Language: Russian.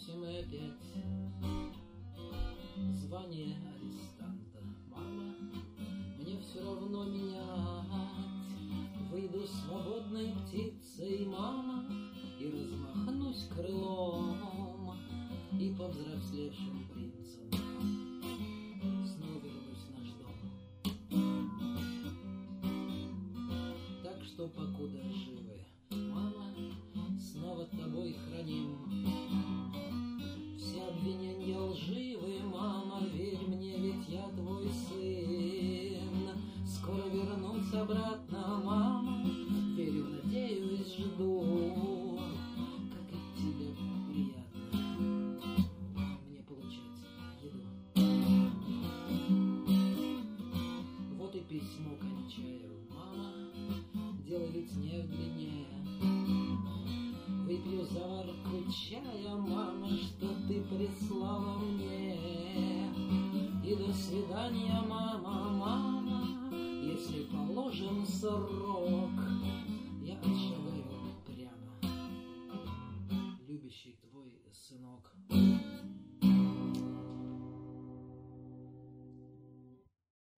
8 и опять звание арестанта. Мама, мне все равно менять. Выйду свободной птицей, мама, и размахнусь крылом, и повзрослевшим принцем снова вернусь в наш дом. Так что покуда живы, мама, снова тобой храним. Все обвинения лживы, мама, верь мне, ведь я твой сын. Скоро вернусь обратно, мама, верю, надеюсь, жду. Как и тебе приятно мне получать еду. Вот и письмо кончаю, мама, дело ведь не в длине. Выпью заварку чая, мама, что ты прислала мне. И до свидания, мама, мама, если положен срок, я отшагаю прямо, любящий твой сынок.